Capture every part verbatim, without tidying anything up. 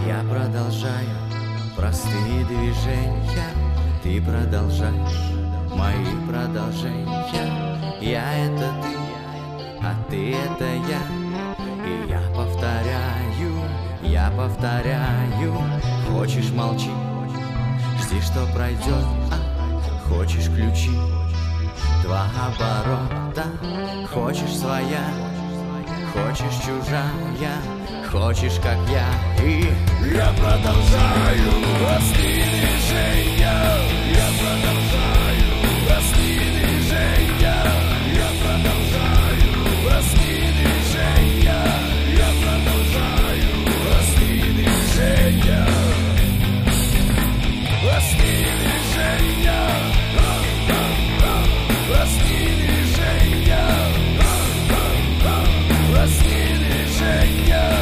Я продолжаю простые движения, ты продолжаешь мои продолжения. Я это ты, а ты это я. И я повторяю, я повторяю. Хочешь — молчи, жди, что пройдет, а хочешь — ключи. Два оборота, хочешь — своя, хочешь — чужая, хочешь — как я. И я продолжаю простые движения, я продолжаю простые движения, я продолжаю простые движения, я продолжаю простые движения, простые движения, простые движения, простые движения.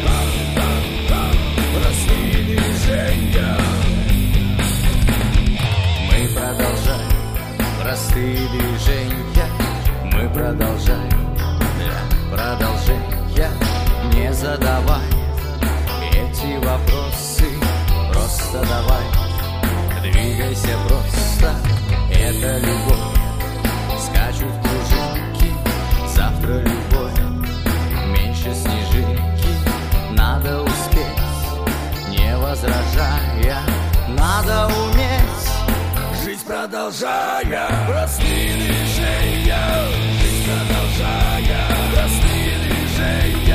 Мы продолжаем простые движения, мы продолжаем для продолжения. Не задавай эти вопросы, просто давай, двигайся просто. Это любовь, скачу в кружинки, завтра любовь, меньше снежинки. Надо успеть, не возражая, надо уметь жить, продолжая простые движения, жизнь продолжая простые движения.